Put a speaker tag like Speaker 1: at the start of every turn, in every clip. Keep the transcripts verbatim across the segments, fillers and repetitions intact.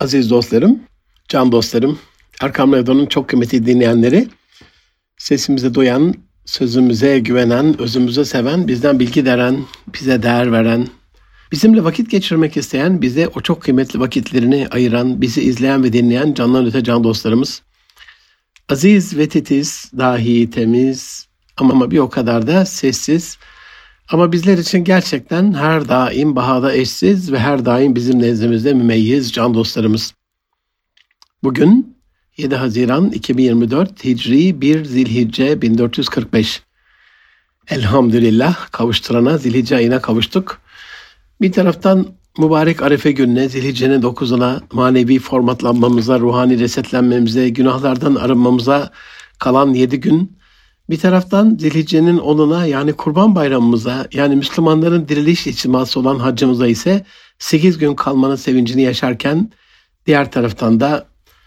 Speaker 1: Aziz dostlarım, can dostlarım, Erkam Radyo'nun çok kıymetli dinleyenleri, sesimize duyan, sözümüze güvenen, özümüze seven, bizden bilgi veren, bize değer veren, bizimle vakit geçirmek isteyen, bize o çok kıymetli vakitlerini ayıran, bizi izleyen ve dinleyen candan öte can dostlarımız, aziz ve titiz, dahi temiz ama bir o kadar da sessiz, ama bizler için gerçekten her daim bahada eşsiz ve her daim bizim nezdimizde mümeyyiz can dostlarımız. Bugün yedi Haziran iki bin yirmi dört Hicri bir Zilhicce bin dört yüz kırk beş. Elhamdülillah kavuşturana, Zilhicce ayına kavuştuk. Bir taraftan mübarek Arefe gününe, Zilhicce'nin dokuzuna, manevi formatlanmamıza, ruhani resetlenmemize, günahlardan arınmamıza kalan yedi gün. Bir taraftan Zilhicce'nin onuna, yani Kurban Bayramımıza, yani Müslümanların diriliş içtiması olan haccımıza ise sekiz gün kalmanın sevincini yaşarken, diğer taraftan da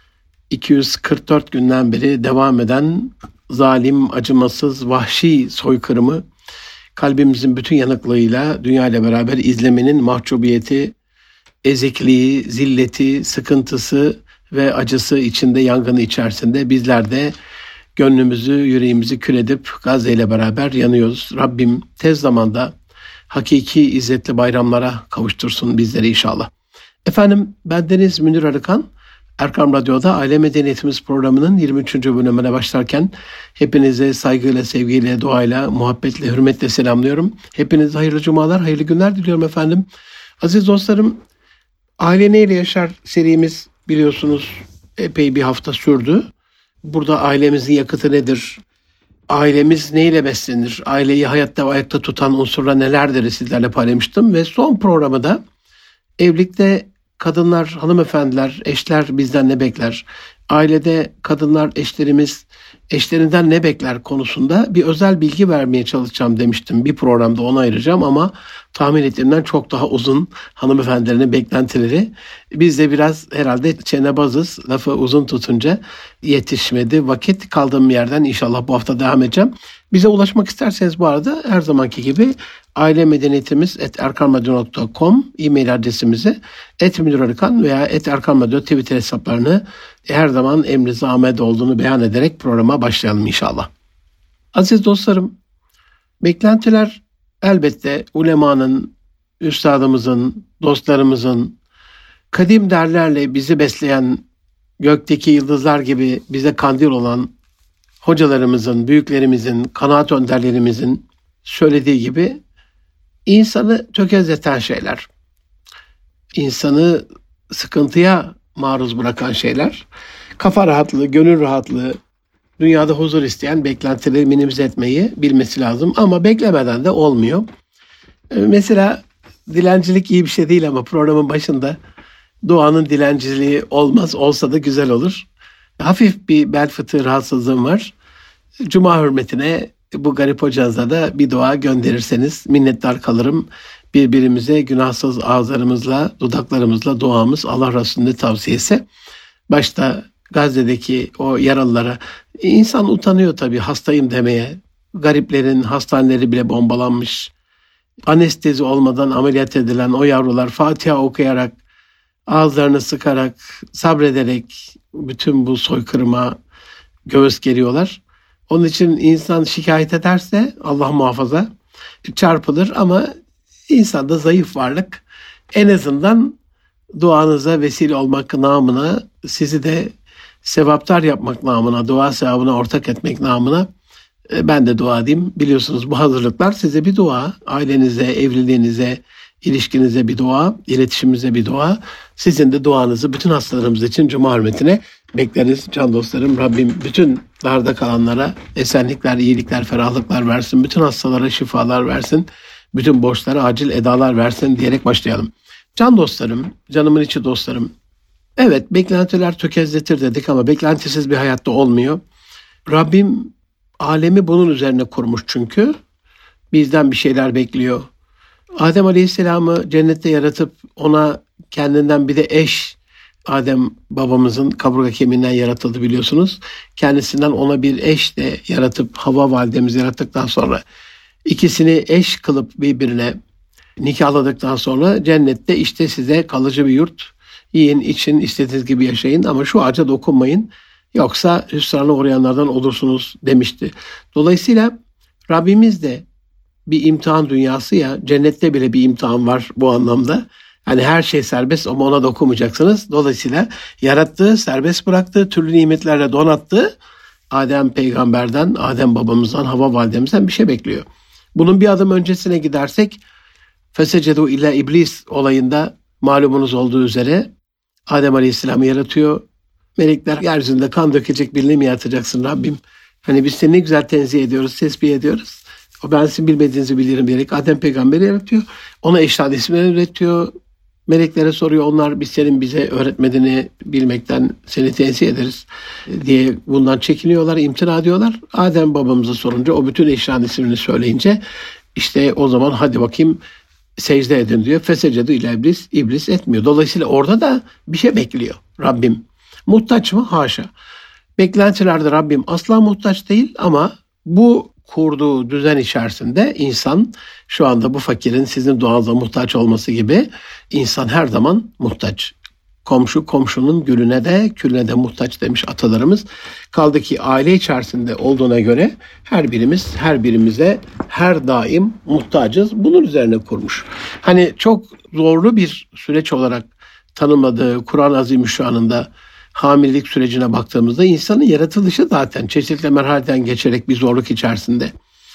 Speaker 1: iki yüz kırk dört günden beri devam eden zalim, acımasız, vahşi soykırımı kalbimizin bütün yanıklığıyla dünya ile beraber izlemenin mahcubiyeti, ezikliği, zilleti, sıkıntısı ve acısı içinde, yangını içerisinde bizler de gönlümüzü, yüreğimizi kül edip Gazze ile beraber yanıyoruz. Rabbim tez zamanda hakiki izzetli bayramlara kavuştursun bizleri inşallah. Efendim, bendeniz Münir Arıkan, Erkam Radyo'da Aile Medeniyetimiz programının yirmi üçüncü bölümüne başlarken hepinize saygıyla, sevgiyle, duayla, muhabbetle, hürmetle selamlıyorum. Hepinize hayırlı cumalar, hayırlı günler diliyorum efendim. Aziz dostlarım, Aile Neyle Yaşar serimiz biliyorsunuz epey bir hafta sürdü. Burada ailemizin yakıtı nedir? Ailemiz neyle beslenir? Aileyi hayatta ve ayakta tutan unsurlar nelerdir sizlerle paylaşmıştım. Ve son programı da evlilikte kadınlar, hanımefendiler, eşler bizden ne bekler? Ailede kadınlar, eşlerimiz eşlerinden ne bekler konusunda bir özel bilgi vermeye çalışacağım demiştim. Bir programda ona ayıracağım ama tahmin ettiğimden çok daha uzun hanımefendilerin beklentileri. Biz de biraz herhalde çenebazız, lafı uzun tutunca yetişmedi. Vakit kaldığım yerden inşallah bu hafta devam edeceğim. Bize ulaşmak isterseniz bu arada her zamanki gibi aile medeniyetimiz et erkamradyo nokta com e-mail adresimizi, et Münir Arıkan veya et erkamradyo Twitter hesaplarını her zaman emri Ahmet olduğunu beyan ederek programa başlayalım inşallah. Aziz dostlarım, beklentiler elbette ulemanın, üstadımızın, dostlarımızın, kadim derlerle bizi besleyen gökteki yıldızlar gibi bize kandil olan hocalarımızın, büyüklerimizin, kanaat önderlerimizin söylediği gibi insanı tökezleten şeyler, insanı sıkıntıya maruz bırakan şeyler, kafa rahatlığı, gönül rahatlığı, dünyada huzur isteyen beklentileri minimize etmeyi bilmesi lazım. Ama beklemeden de olmuyor. Mesela dilencilik iyi bir şey değil ama programın başında duanın dilenciliği olmaz, olsa da güzel olur. Hafif bir bel fıtığı rahatsızlığım var. Cuma hürmetine bu garip hocanıza da bir dua gönderirseniz minnettar kalırım. Birbirimize günahsız ağızlarımızla, dudaklarımızla duamız Allah Resulü'nün tavsiyesi. Başta Gazze'deki o yaralılara, insan utanıyor tabii hastayım demeye. Gariplerin hastaneleri bile bombalanmış. Anestezi olmadan ameliyat edilen o yavrular Fatiha okuyarak, ağızlarını sıkarak, sabrederek bütün bu soykırıma göğüs geriyorlar. Onun için insan şikayet ederse Allah muhafaza çarpılır ama insan da zayıf varlık. En azından duanıza vesile olmak namına, sizi de sevaptar yapmak namına, dua sevabına ortak etmek namına ben de dua edeyim. Biliyorsunuz bu hazırlıklar size bir dua, ailenize, evliliğinize, ilişkinize bir dua, iletişimimize bir dua. Sizin de duanızı bütün hastalarımız için Cuma hürmetine bekleriz can dostlarım. Rabbim bütün darda kalanlara esenlikler, iyilikler, ferahlıklar versin. Bütün hastalara şifalar versin. Bütün borçlara acil edalar versin diyerek başlayalım. Can dostlarım, canımın içi dostlarım. Evet, beklentiler tökezletir dedik ama beklentisiz bir hayatta olmuyor. Rabbim alemi bunun üzerine kurmuş çünkü. Bizden bir şeyler bekliyor. Adem Aleyhisselam'ı cennette yaratıp ona kendinden bir de eş, Adem babamızın kaburga kemiğinden yaratıldı biliyorsunuz. Kendisinden ona bir eş de yaratıp Havva validemizi yarattıktan sonra ikisini eş kılıp birbirine nikahladıktan sonra cennette işte size kalıcı bir yurt, Yiyin, için, istediğiniz gibi yaşayın ama şu ağaca dokunmayın. Yoksa hüsrana uğrayanlardan olursunuz demişti. Dolayısıyla Rabbimiz de bir imtihan dünyası ya, cennette bile bir imtihan var bu anlamda. Yani her şey serbest ama ona dokunmayacaksınız. Dolayısıyla yarattığı, serbest bıraktığı, türlü nimetlerle donattığı Adem peygamberden, Adem babamızdan, Havva validemizden bir şey bekliyor. Bunun bir adım öncesine gidersek, fesecedu illa iblis olayında malumunuz olduğu üzere Adem Aleyhisselam'ı yaratıyor. Melekler yeryüzünde kan dökecek birini mi yaratacaksın Rabbim? Hani biz seni ne güzel tenzih ediyoruz, tesbih ediyoruz. O ben sizin bilmediğinizi bilirim diyerek Adem peygamberi yaratıyor. Ona eşhad isimleri üretiyor. Meleklere soruyor. Onlar biz senin bize öğretmediğini bilmekten seni tenzih ederiz diye bundan çekiniyorlar, imtina ediyorlar. Adem babamıza sorunca o bütün eşhad ismini söyleyince işte o zaman hadi bakayım secde edin diyor. Fesecedu ila iblis, iblis etmiyor. Dolayısıyla orada da bir şey bekliyor Rabbim. Muhtaç mı? Haşa. Beklentilerde Rabbim asla muhtaç değil ama bu kurduğu düzen içerisinde insan şu anda bu fakirin sizin doğanıza muhtaç olması gibi insan her zaman muhtaç. Komşu komşunun gülüne de külüne de muhtaç demiş atalarımız. Kaldı ki aile içerisinde olduğuna göre her birimiz her birimize her daim muhtacız. Bunun üzerine kurmuş. Hani çok zorlu bir süreç olarak tanımladığı Kur'an-ı Azimüşşan'ında hamilelik sürecine baktığımızda insanın yaratılışı zaten çeşitli merhaleden geçerek bir zorluk içerisinde.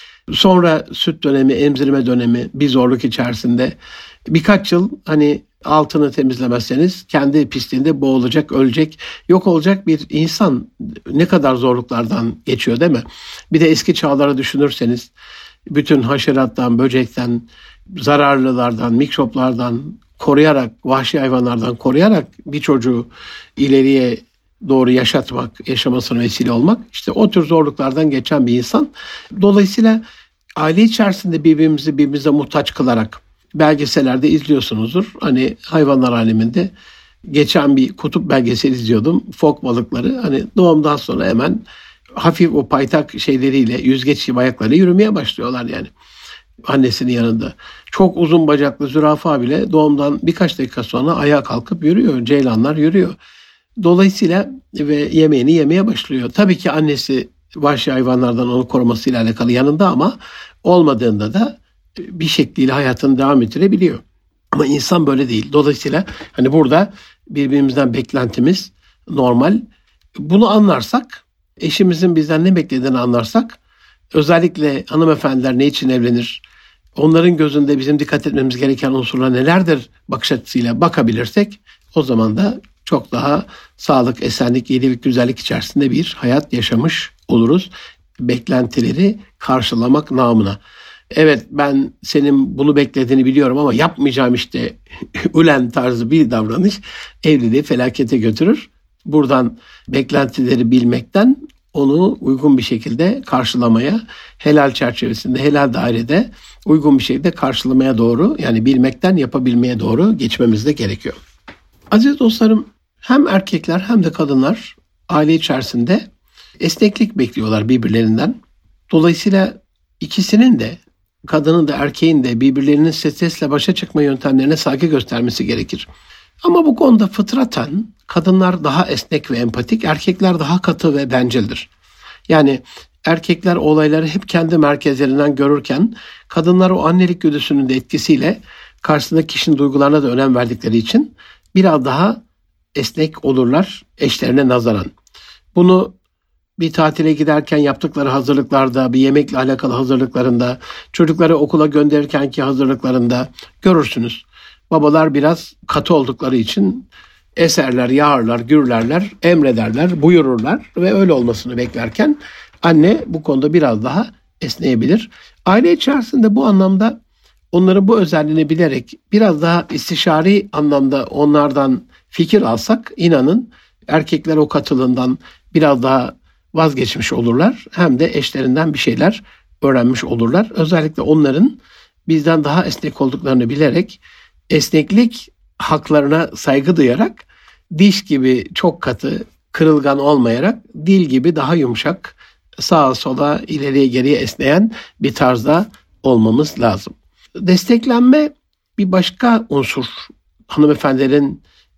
Speaker 1: Sonra süt dönemi, emzirme dönemi bir zorluk içerisinde. Birkaç yıl hani altını temizlemezseniz kendi pisliğinde boğulacak, ölecek, yok olacak bir insan ne kadar zorluklardan geçiyor değil mi? Bir de eski çağları düşünürseniz bütün haşerattan, böcekten, zararlılardan, mikroplardan koruyarak, vahşi hayvanlardan koruyarak bir çocuğu ileriye doğru yaşatmak, yaşamasına vesile olmak, işte o tür zorluklardan geçen bir insan. Dolayısıyla aile içerisinde birbirimizi birbirimize muhtaç kılarak belgesellerde izliyorsunuzdur. Hani hayvanlar aleminde geçen bir kutup belgeseli izliyordum. Fok balıkları hani doğumdan sonra hemen hafif o paytak şeyleriyle, yüzgeç gibi ayaklarıyla yürümeye başlıyorlar yani. Annesinin yanında. Çok uzun bacaklı zürafa bile doğumdan birkaç dakika sonra ayağa kalkıp yürüyor. Ceylanlar yürüyor. Dolayısıyla ve yemeğini yemeye başlıyor. Tabii ki annesi vahşi hayvanlardan onu korumasıyla alakalı yanında ama olmadığında da bir şekliyle hayatını devam ettirebiliyor. Ama insan böyle değil. Dolayısıyla hani burada birbirimizden beklentimiz normal. Bunu anlarsak, eşimizin bizden ne beklediğini anlarsak, özellikle hanımefendiler ne için evlenir, onların gözünde bizim dikkat etmemiz gereken unsurlar nelerdir bakış açısıyla bakabilirsek o zaman da çok daha sağlık, esenlik, iyilik, güzellik içerisinde bir hayat yaşamış oluruz. Beklentileri karşılamak namına. Evet ben senin bunu beklediğini biliyorum ama yapmayacağım işte ülen tarzı bir davranış evliliği felakete götürür. Buradan beklentileri bilmekten onu uygun bir şekilde karşılamaya, helal çerçevesinde, helal dairede uygun bir şekilde karşılamaya doğru, yani bilmekten yapabilmeye doğru geçmemiz de gerekiyor. Aziz dostlarım, hem erkekler hem de kadınlar aile içerisinde esneklik bekliyorlar birbirlerinden. Dolayısıyla ikisinin de, kadının da erkeğin de birbirlerinin stresle başa çıkma yöntemlerine saygı göstermesi gerekir. Ama bu konuda fıtraten kadınlar daha esnek ve empatik, erkekler daha katı ve bencildir. Yani erkekler olayları hep kendi merkezlerinden görürken kadınlar o annelik güdüsünün de etkisiyle karşısındaki kişinin duygularına da önem verdikleri için biraz daha esnek olurlar eşlerine nazaran. Bunu bir tatile giderken yaptıkları hazırlıklarda, bir yemekle alakalı hazırlıklarında, çocukları okula gönderirkenki hazırlıklarında görürsünüz. Babalar biraz katı oldukları için eserler, yağarlar, gürlerler, emrederler, buyururlar ve öyle olmasını beklerken anne bu konuda biraz daha esneyebilir. Aile içerisinde bu anlamda onların bu özelliğini bilerek biraz daha istişari anlamda onlardan fikir alsak inanın erkekler o katılığından biraz daha vazgeçmiş olurlar. Hem de eşlerinden bir şeyler öğrenmiş olurlar. Özellikle onların bizden daha esnek olduklarını bilerek esneklik haklarına saygı duyarak diş gibi çok katı, kırılgan olmayarak dil gibi daha yumuşak, sağa sola ileriye geriye esneyen bir tarzda olmamız lazım. Desteklenme bir başka unsur. Hanımefendilerin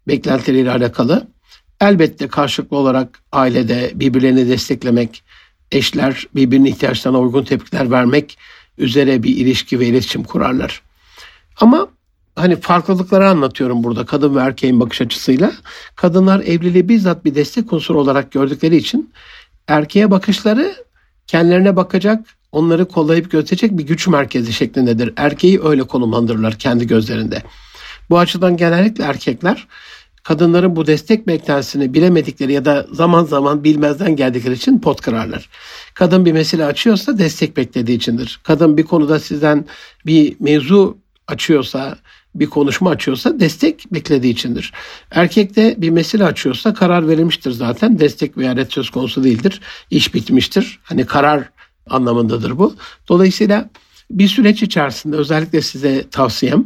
Speaker 1: beklentileriyle alakalı. Elbette karşılıklı olarak ailede birbirlerini desteklemek, eşler birbirinin ihtiyaçlarına uygun tepkiler vermek üzere bir ilişki ve iletişim kurarlar. Ama hani farklılıkları anlatıyorum burada kadın ve erkeğin bakış açısıyla. Kadınlar evliliği bizzat bir destek unsuru olarak gördükleri için erkeğe bakışları kendilerine bakacak, onları kollayıp gözetecek bir güç merkezi şeklindedir. Erkeği öyle konumlandırırlar kendi gözlerinde. Bu açıdan genellikle erkekler kadınların bu destek beklentisini bilemedikleri ya da zaman zaman bilmezden geldikleri için pot kırarlar. Kadın bir mesele açıyorsa destek beklediği içindir. Kadın bir konuda sizden bir mevzu açıyorsa, bir konuşma açıyorsa destek beklediği içindir. Erkek de bir mesele açıyorsa karar verilmiştir zaten. Destek veya ret söz konusu değildir. İş bitmiştir. Hani karar anlamındadır bu. Dolayısıyla bir süreç içerisinde özellikle size tavsiyem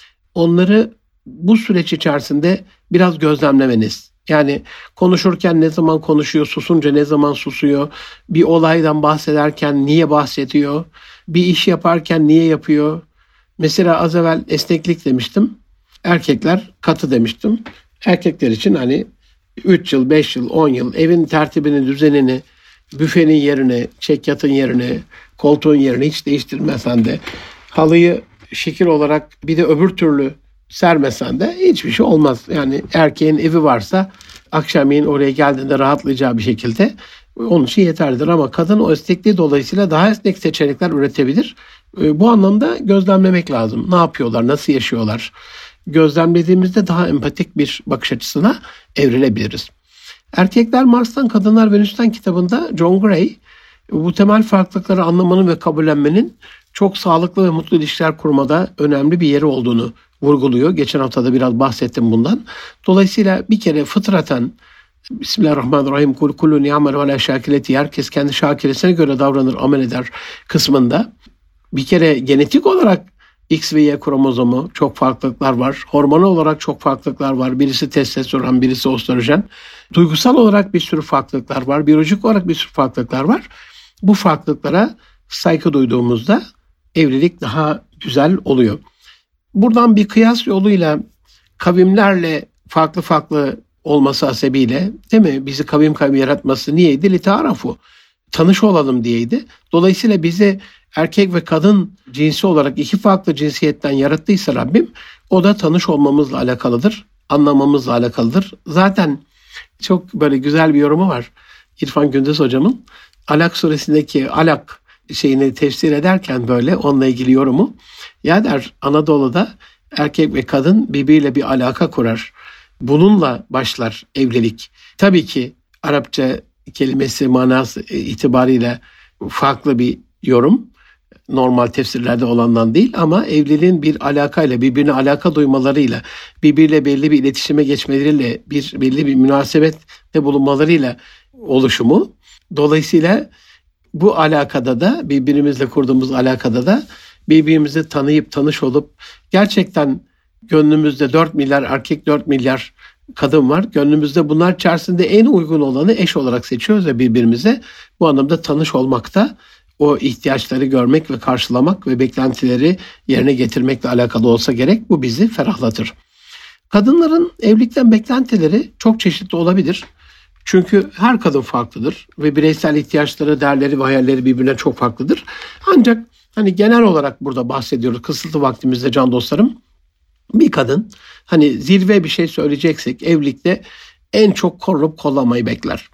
Speaker 1: onları bu süreç içerisinde biraz gözlemlemeniz. Yani konuşurken ne zaman konuşuyor, susunca ne zaman susuyor, bir olaydan bahsederken niye bahsediyor, bir iş yaparken niye yapıyor. Mesela az evvel esneklik demiştim. Erkekler katı demiştim. Erkekler için hani üç yıl, beş yıl, on yıl evin tertibini, düzenini, büfenin yerini, çekyatın yerini, koltuğun yerini hiç değiştirmesen de halıyı şekil olarak bir de öbür türlü sermesen de hiçbir şey olmaz. Yani erkeğin evi varsa akşamleyin oraya geldiğinde rahatlayacağı bir şekilde onun için yeterlidir. Ama kadın o esnekliği dolayısıyla daha esnek seçenekler üretebilir. Bu anlamda gözlemlemek lazım. Ne yapıyorlar, nasıl yaşıyorlar? Gözlemlediğimizde daha empatik bir bakış açısına evrilebiliriz. Erkekler Mars'tan, Kadınlar Venüs'ten kitabında John Gray bu temel farklılıkları anlamanın ve kabullenmenin çok sağlıklı ve mutlu ilişkiler kurmada önemli bir yeri olduğunu vurguluyor. Geçen hafta da biraz bahsettim bundan. Dolayısıyla bir kere fıtraten Bismillahirrahmanirrahim kul kulun ya'mel ve la şakileti herkes kendi şakiresine göre davranır, amel eder kısmında bir kere genetik olarak X ve Y kromozomu çok farklılıklar var. Hormonal olarak çok farklılıklar var. Birisi testosteron, birisi östrojen. Duygusal olarak bir sürü farklılıklar var. Biyolojik olarak bir sürü farklılıklar var. Bu farklılıklara saygı duyduğumuzda evlilik daha güzel oluyor. Buradan bir kıyas yoluyla kavimlerle farklı farklı olması hasebiyle değil mi? Bizi kavim kavim yaratması niyeydi? Litarafu. Tanış olalım diyeydi. Dolayısıyla bizi erkek ve kadın cinsi olarak iki farklı cinsiyetten yarattıysa Rabbim o da tanış olmamızla alakalıdır. Anlamamızla alakalıdır. Zaten çok böyle güzel bir yorumu var. İrfan Gündüz hocamın Alak suresindeki alak şeyini tefsir ederken böyle onunla ilgili yorumu. Ya der Anadolu'da erkek ve kadın birbiriyle bir alaka kurar. Bununla başlar evlilik. Tabii ki Arapça kelimesi manası itibariyle farklı bir yorum. Normal tefsirlerde olandan değil ama evliliğin bir alakayla, birbirine alaka duymalarıyla, birbiriyle belli bir iletişime geçmeleriyle, bir belli bir münasebette bulunmalarıyla oluşumu. Dolayısıyla bu alakada da, birbirimizle kurduğumuz alakada da birbirimizi tanıyıp tanış olup gerçekten gönlümüzde dört milyar erkek, dört milyar kadın var. Gönlümüzde bunlar içerisinde en uygun olanı eş olarak seçiyoruz ve birbirimize bu anlamda tanış olmakta, o ihtiyaçları görmek ve karşılamak ve beklentileri yerine getirmekle alakalı olsa gerek. Bu bizi ferahlatır. Kadınların evlilikten beklentileri çok çeşitli olabilir. Çünkü her kadın farklıdır ve bireysel ihtiyaçları, değerleri ve hayalleri birbirine çok farklıdır. Ancak hani genel olarak burada bahsediyoruz kısıtlı vaktimizde can dostlarım. Bir kadın hani zirve bir şey söyleyeceksek evlilikte en çok korunup kollamayı bekler.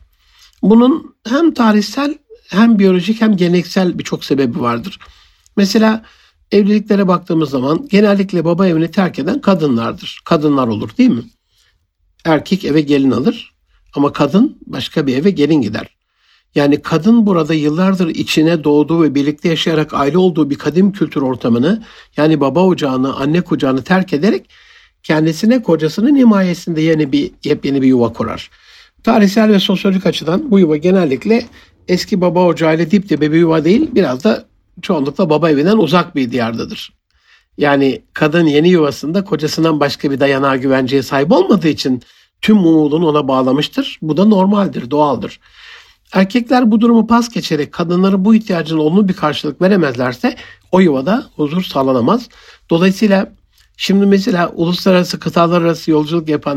Speaker 1: Bunun hem tarihsel hem biyolojik hem geleneksel birçok sebebi vardır. Mesela evliliklere baktığımız zaman genellikle baba evini terk eden kadınlardır. Kadınlar olur değil mi? Erkek eve gelin alır ama kadın başka bir eve gelin gider. Yani kadın burada yıllardır içine doğduğu ve birlikte yaşayarak aile olduğu bir kadim kültür ortamını yani baba ocağını, anne kucağını terk ederek kendisine kocasının himayesinde yeni bir yepyeni bir yuva kurar. Tarihsel ve sosyolojik açıdan bu yuva genellikle eski baba ocağıyla dip dibe bir yuva değil, biraz da çoğunlukla baba evinden uzak bir diyardadır. Yani kadın yeni yuvasında kocasından başka bir dayanağa, güvenceye sahip olmadığı için tüm umudunu ona bağlamıştır. Bu da normaldir, doğaldır. Erkekler bu durumu pas geçerek kadınların bu ihtiyacına olumlu bir karşılık veremezlerse o yuvada huzur sağlanamaz. Dolayısıyla şimdi mesela uluslararası, kıtalar arası yolculuk yapan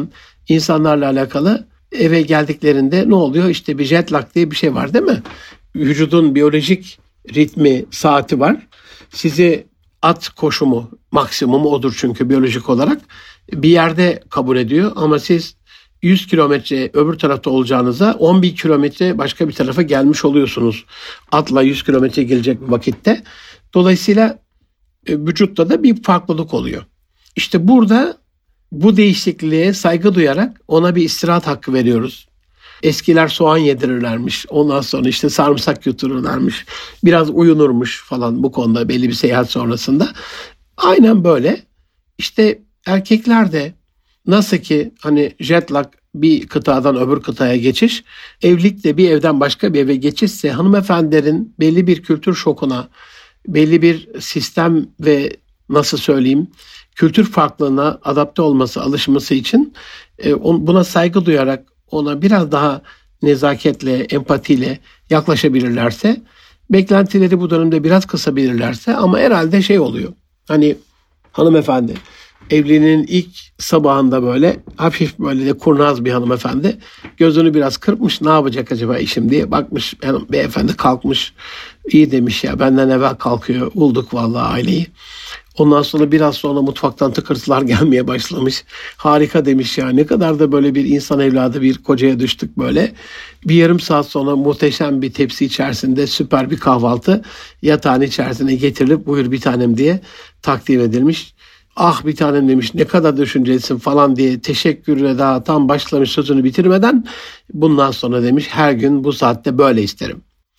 Speaker 1: insanlarla alakalı eve geldiklerinde ne oluyor? İşte bir jet lag diye bir şey var değil mi? Vücudun biyolojik ritmi, saati var. Sizi at koşumu, maksimumu odur çünkü biyolojik olarak bir yerde kabul ediyor ama siz yüz kilometre öbür tarafta olacağınıza on bin kilometre başka bir tarafa gelmiş oluyorsunuz. Atla yüz kilometre gelecek vakitte. Dolayısıyla vücutta da bir farklılık oluyor. İşte burada bu değişikliğe saygı duyarak ona bir istirahat hakkı veriyoruz. Eskiler soğan yedirirlermiş. Ondan sonra işte sarımsak yutururlarmış. Biraz uyunurmuş falan bu konuda belli bir seyahat sonrasında. Aynen böyle. İşte erkekler de nasıl ki hani jet lag bir kıtadan öbür kıtaya geçiş, evlilik de bir evden başka bir eve geçişse hanımefendilerin belli bir kültür şokuna, belli bir sistem ve nasıl söyleyeyim kültür farklılığına adapte olması, alışması için buna saygı duyarak ona biraz daha nezaketle, empatiyle yaklaşabilirlerse, beklentileri bu dönemde biraz kısabilirlerse ama herhalde şey oluyor. Hani hanımefendi evliliğinin ilk sabahında böyle hafif böyle de kurnaz bir hanımefendi gözünü biraz kırpmış, ne yapacak acaba işim diye bakmış, yani beyefendi kalkmış, iyi demiş ya benden evvel kalkıyor, bulduk vallahi aileyi. Ondan sonra biraz sonra mutfaktan tıkırtılar gelmeye başlamış. Harika demiş ya, ne kadar da böyle bir insan evladı bir kocaya düştük böyle. Bir yarım saat sonra muhteşem bir tepsi içerisinde süper bir kahvaltı yatağın içerisine getirilip buyur bir tanem diye takdim edilmiş. Ah bir tanem demiş, ne kadar düşüncelisin falan diye teşekkürle daha tam başlamış sözünü bitirmeden bundan sonra demiş her gün bu saatte böyle isterim.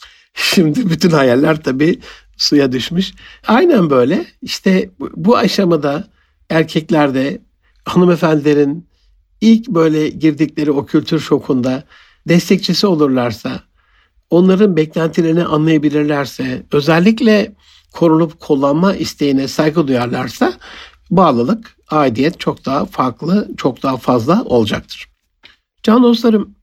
Speaker 1: Şimdi bütün hayaller tabii suya düşmüş. Aynen böyle. İşte bu aşamada erkeklerde hanımefendilerin ilk böyle girdikleri o kültür şokunda destekçisi olurlarsa, onların beklentilerini anlayabilirlerse, özellikle korunup kullanma isteğine saygı duyarlarsa bağlılık, aidiyet çok daha farklı, çok daha fazla olacaktır. Can dostlarım,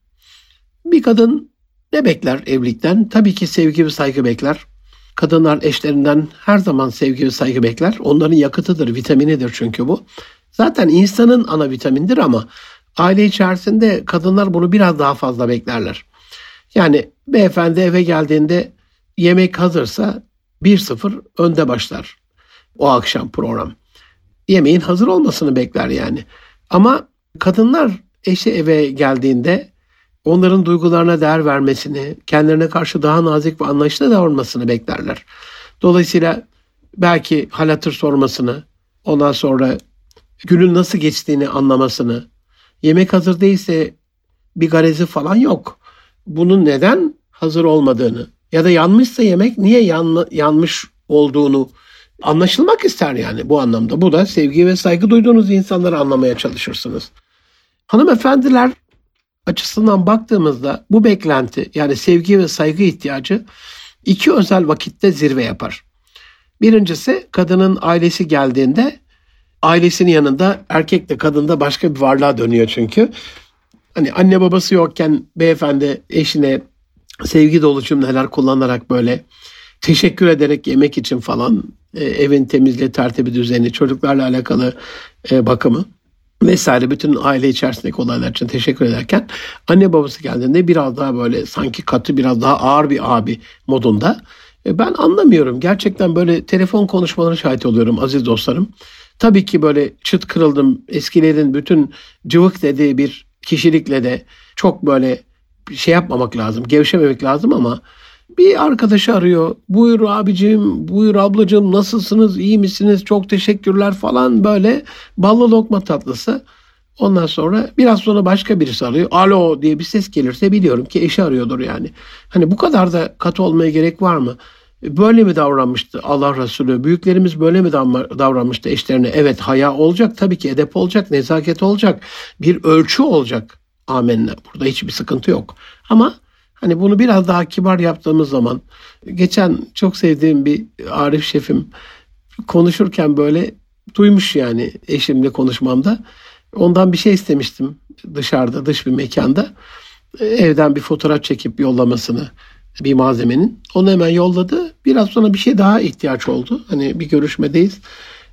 Speaker 1: bir kadın ne bekler evlilikten? Tabii ki sevgi ve saygı bekler. Kadınlar eşlerinden her zaman sevgi ve saygı bekler. Onların yakıtıdır, vitaminidir çünkü bu. Zaten insanın ana vitamindir ama aile içerisinde kadınlar bunu biraz daha fazla beklerler. Yani beyefendi eve geldiğinde yemek hazırsa bir sıfır önde başlar o akşam program. Yemeğin hazır olmasını bekler yani. Ama kadınlar eşi eve geldiğinde onların duygularına değer vermesini, kendilerine karşı daha nazik ve anlayışlı davranmasını beklerler. Dolayısıyla belki hal hatır sormasını, ondan sonra günün nasıl geçtiğini anlamasını, yemek hazır değilse bir garezi falan yok. Bunun neden hazır olmadığını ya da yanmışsa yemek niye yan, yanmış olduğunu anlaşılmak ister yani bu anlamda. Bu da sevgi ve saygı duyduğunuz insanları anlamaya çalışırsınız. Hanımefendiler açısından baktığımızda bu beklenti yani sevgi ve saygı ihtiyacı iki özel vakitte zirve yapar. Birincisi kadının ailesi geldiğinde ailesinin yanında erkek de kadın da başka bir varlığa dönüyor çünkü. Hani anne babası yokken beyefendi eşine sevgi dolu cümleler kullanarak böyle teşekkür ederek yemek için falan e, evin temizliği, tertibi, düzeni, çocuklarla alakalı e, bakımı vesaire bütün aile içerisindeki olaylar için teşekkür ederken anne babası geldiğinde biraz daha böyle sanki katı biraz daha ağır bir abi modunda. E, ben anlamıyorum. Gerçekten böyle telefon konuşmalarına şahit oluyorum aziz dostlarım. Tabii ki böyle çıt kırıldım. Eskilerin bütün cıvık dediği bir kişilikle de çok böyle şey yapmamak lazım, gevşememek lazım ama bir arkadaşı arıyor. Buyur abicim, buyur ablacığım, nasılsınız, iyi misiniz, çok teşekkürler falan böyle ballı lokma tatlısı. Ondan sonra biraz sonra başka birisi arıyor. Alo diye bir ses gelirse biliyorum ki eşi arıyordur yani. Hani bu kadar da katı olmaya gerek var mı? Böyle mi davranmıştı Allah Resulü? Büyüklerimiz böyle mi davranmıştı eşlerine? Evet, haya olacak tabii ki, edep olacak, nezaket olacak. Bir ölçü olacak. Amenna. Burada hiçbir sıkıntı yok. Ama hani bunu biraz daha kibar yaptığımız zaman, geçen çok sevdiğim bir Arif şefim konuşurken böyle duymuş yani eşimle konuşmamda. Ondan bir şey istemiştim dışarıda, dış bir mekanda. Evden bir fotoğraf çekip yollamasını bir malzemenin. Onu hemen yolladı. Biraz sonra bir şey daha ihtiyaç oldu. Hani bir görüşmedeyiz.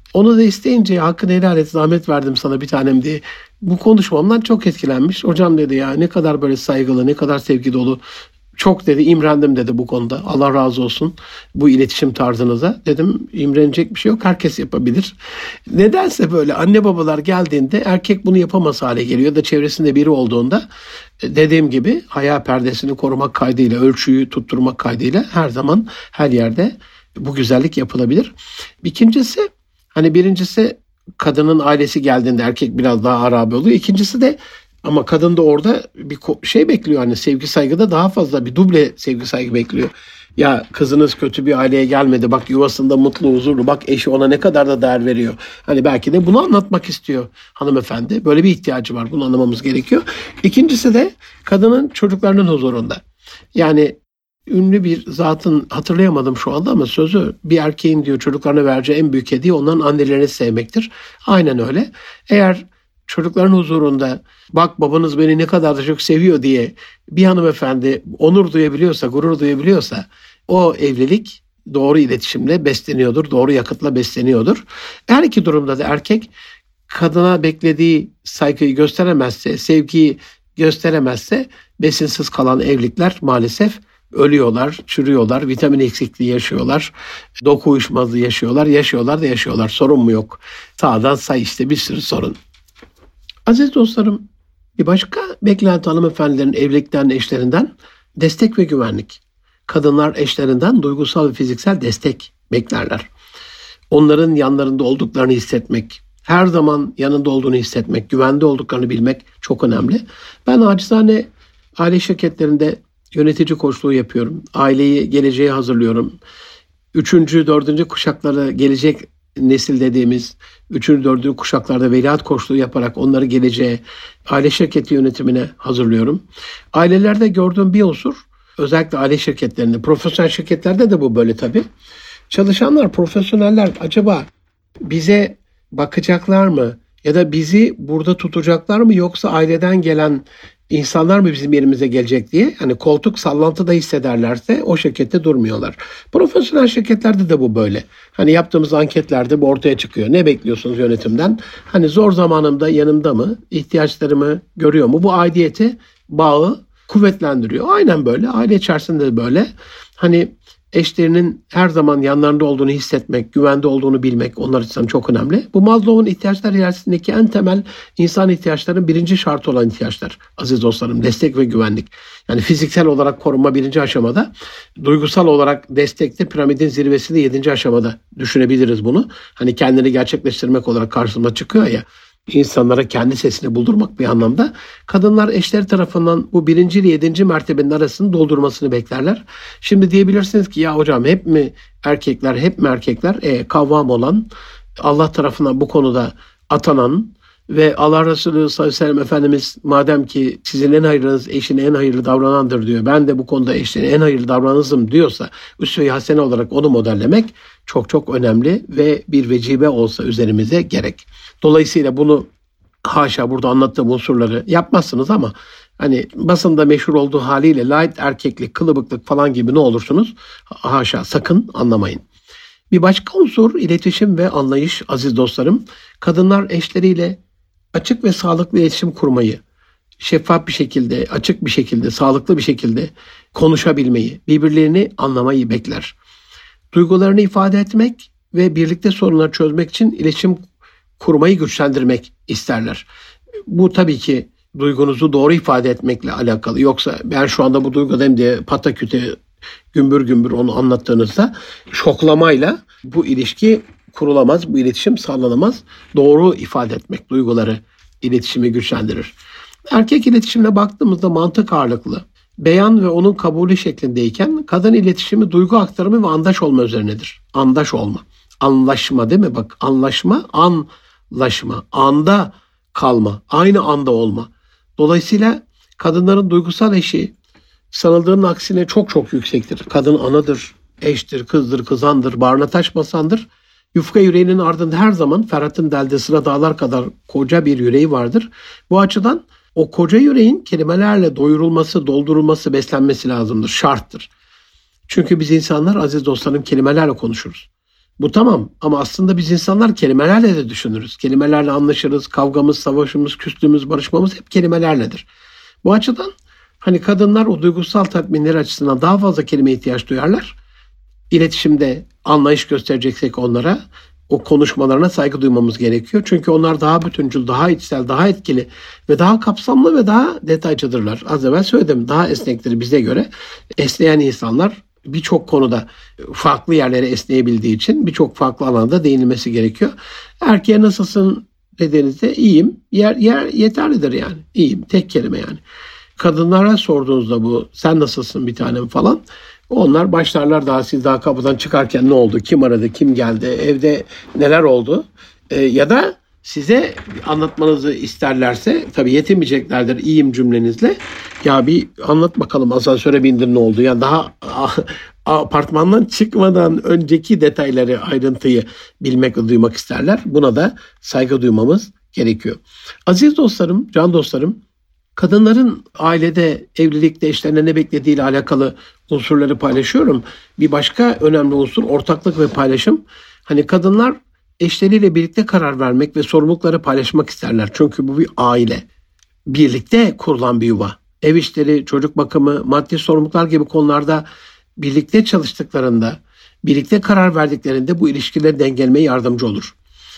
Speaker 1: Onu da isteyince hakkını helal et, zahmet verdim sana bir tanem diye. Bu konuşmamdan çok etkilenmiş. Hocam dedi ya ne kadar böyle saygılı, ne kadar sevgi dolu. Çok dedi imrendim dedi bu konuda. Allah razı olsun bu iletişim tarzınıza. Dedim imrenecek bir şey yok. Herkes yapabilir. Nedense böyle anne babalar geldiğinde erkek bunu yapamaz hale geliyor da çevresinde biri olduğunda dediğim gibi haya perdesini korumak kaydıyla, ölçüyü tutturmak kaydıyla her zaman her yerde bu güzellik yapılabilir. İkincisi hani birincisi kadının ailesi geldiğinde erkek biraz daha arabi oluyor. İkincisi de ama kadın da orada bir şey bekliyor, hani sevgi saygıda daha fazla bir duble sevgi saygı bekliyor. Ya kızınız kötü bir aileye gelmedi, bak yuvasında mutlu huzurlu, bak eşi ona ne kadar da değer veriyor. Hani belki de bunu anlatmak istiyor hanımefendi. Böyle bir ihtiyacı var, bunu anlamamız gerekiyor. İkincisi de kadının çocuklarının huzurunda. Yani ünlü bir zatın, hatırlayamadım şu anda ama sözü, bir erkeğin diyor çocuklarına vereceği en büyük hediye onların annelerini sevmektir. Aynen öyle. Eğer çocukların huzurunda bak babanız beni ne kadar da çok seviyor diye bir hanımefendi onur duyabiliyorsa, gurur duyabiliyorsa o evlilik doğru iletişimle besleniyordur, doğru yakıtla besleniyordur. Her iki durumda da erkek kadına beklediği saygıyı gösteremezse, sevgiyi gösteremezse besinsiz kalan evlilikler maalesef ölüyorlar, çürüyorlar, vitamin eksikliği yaşıyorlar, doku uyuşmazlığı yaşıyorlar, yaşıyorlar da yaşıyorlar. Sorun mu yok? Sağdan say işte bir sürü sorun. Aziz dostlarım, bir başka beklenti hanımefendilerin evlilikten, eşlerinden destek ve güvenlik. Kadınlar eşlerinden duygusal ve fiziksel destek beklerler. Onların yanlarında olduklarını hissetmek, her zaman yanında olduğunu hissetmek, güvende olduklarını bilmek çok önemli. Ben acizane aile şirketlerinde yönetici koçluğu yapıyorum. Aileyi geleceğe hazırlıyorum. Üçüncü, dördüncü kuşakları gelecek nesil dediğimiz üçüncü, dördüncü kuşaklarda veliaht koçluğu yaparak onları geleceğe, aile şirketi yönetimine hazırlıyorum. Ailelerde gördüğüm bir unsur, özellikle aile şirketlerinde, profesyonel şirketlerde de bu böyle tabii. Çalışanlar, profesyoneller acaba bize bakacaklar mı? Ya da bizi burada tutacaklar mı? Yoksa aileden gelen İnsanlar mı bizim yerimize gelecek diye hani koltuk sallantıda hissederlerse o şirkette durmuyorlar. Profesyonel şirketlerde de bu böyle. Hani yaptığımız anketlerde bu ortaya çıkıyor. Ne bekliyorsunuz yönetimden? Hani zor zamanımda yanımda mı? İhtiyaçlarımı görüyor mu? Bu aidiyeti, bağı kuvvetlendiriyor. Aynen böyle. Aile içerisinde de böyle. Hani eşlerinin her zaman yanlarında olduğunu hissetmek, güvende olduğunu bilmek onlar için çok önemli. Bu Maslow'un ihtiyaçlar hiyerarşisindeki en temel insan ihtiyaçlarının birinci şartı olan ihtiyaçlar. Aziz dostlarım, destek ve güvenlik. Yani fiziksel olarak korunma birinci aşamada, duygusal olarak destekte piramidin zirvesinde yedinci aşamada düşünebiliriz bunu. Hani kendini gerçekleştirmek olarak karşımıza çıkıyor ya. İnsanlara kendi sesini buldurmak bir anlamda. Kadınlar eşleri tarafından bu birinci ile yedinci mertebenin arasını doldurmasını beklerler. Şimdi diyebilirsiniz ki ya hocam hep mi erkekler, hep mi erkekler? E, kavvam olan, Allah tarafından bu konuda atanan ve Allah Resulü sallallahu aleyhi ve sellem Efendimiz madem ki sizin en hayırlınız eşine en hayırlı davranandır diyor. Ben de bu konuda eşine en hayırlı davranızım diyorsa üsve-i hasene olarak onu modellemek çok çok önemli ve bir vecibe olsa üzerimize gerek. Dolayısıyla bunu haşa burada anlattığım unsurları yapmazsınız ama hani basında meşhur olduğu haliyle light erkeklik, kılıbıklık falan gibi ne olursunuz haşa sakın anlamayın. Bir başka unsur iletişim ve anlayış aziz dostlarım. Kadınlar eşleriyle açık ve sağlıklı iletişim kurmayı, şeffaf bir şekilde, açık bir şekilde, sağlıklı bir şekilde konuşabilmeyi, birbirlerini anlamayı bekler. Duygularını ifade etmek ve birlikte sorunları çözmek için iletişim kurmayı güçlendirmek isterler. Bu tabii ki duygunuzu doğru ifade etmekle alakalı. Yoksa ben şu anda bu duygudayım diye pataküte gümbür gümbür onu anlattığınızda şoklamayla bu ilişki kurulamaz, bu iletişim sağlanamaz. Doğru ifade etmek duyguları iletişimi güçlendirir. Erkek iletişimine baktığımızda mantık ağırlıklı, beyan ve onun kabulü şeklindeyken kadın iletişimi duygu aktarımı ve andaş olma üzerinedir. Andaş olma. Anlaşma değil mi? Bak anlaşma, anlaşma. Anda kalma. Aynı anda olma. Dolayısıyla kadınların duygusal eşiği sanıldığının aksine çok çok yüksektir. Kadın anadır, eştir, kızdır, kızandır, bağrına taş basandır. Yufka yüreğinin ardında her zaman Ferhat'ın deldiği sıra dağlar kadar koca bir yüreği vardır. Bu açıdan o koca yüreğin kelimelerle doyurulması, doldurulması, beslenmesi lazımdır, şarttır. Çünkü biz insanlar aziz dostlarım kelimelerle konuşuruz. Bu tamam ama aslında biz insanlar kelimelerle de düşünürüz. Kelimelerle anlaşırız. Kavgamız, savaşımız, küslüğümüz, barışmamız hep kelimelerledir. Bu açıdan hani kadınlar o duygusal tatminleri açısından daha fazla kelime ihtiyaç duyarlar. İletişimde anlayış göstereceksek onlara, o konuşmalarına saygı duymamız gerekiyor. Çünkü onlar daha bütüncül, daha içsel, daha etkili ve daha kapsamlı ve daha detaycıdırlar. Az evvel söyledim, daha esnektir bize göre. Esneyen insanlar birçok konuda farklı yerlere esneyebildiği için birçok farklı alanda değinilmesi gerekiyor. Erkeğe nasılsın dediğinizde iyiyim, yer, yer yeterlidir yani. İyiyim, tek kelime yani. Kadınlara sorduğunuzda bu sen nasılsın bir tanem falan. Onlar başlarlar daha siz daha kapıdan çıkarken ne oldu, kim aradı, kim geldi, evde neler oldu ee, ya da size anlatmanızı isterlerse tabii yetinmeyeceklerdir iyiyim cümlenizle. Ya bir anlat bakalım asansöre bindin ne oldu? Yani daha apartmandan çıkmadan önceki detayları, ayrıntıyı bilmek ve duymak isterler. Buna da saygı duymamız gerekiyor. Aziz dostlarım, can dostlarım, kadınların ailede, evlilikte eşlerine ne beklediğiyle alakalı unsurları paylaşıyorum. Bir başka önemli unsur ortaklık ve paylaşım. Hani kadınlar eşleriyle birlikte karar vermek ve sorumlulukları paylaşmak isterler. Çünkü bu bir aile. Birlikte kurulan bir yuva. Ev işleri, çocuk bakımı, maddi sorumluluklar gibi konularda birlikte çalıştıklarında, birlikte karar verdiklerinde bu ilişkileri dengelemeye yardımcı olur.